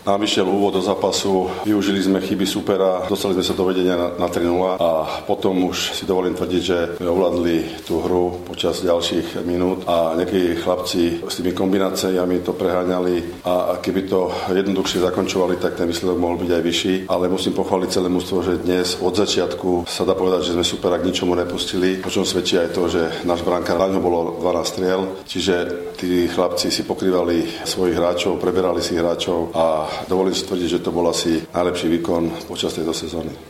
Nám vyšiel úvod do zápasu, využili sme chyby supera, dostali sme sa do vedenia na 3-0 a potom už si dovolím tvrdiť, že sme ovládli tú hru počas ďalších minút a nejakí chlapci s tými kombináciami to preháňali a keby to jednoduchšie zakončovali, tak ten výsledok mohol byť aj vyšší, ale musím pochváliť celé mužstvo, že dnes od začiatku sa dá povedať, že sme supera k ničomu nepustili, o čom svedčí aj to, že náš brankár, na ňo bolo 12 striel, čiže tí chlapci si pokrývali svojich hráčov, preberali si hráčov a dovolím si tvrdiť, že to bol asi najlepší výkon počas tejto sezóny.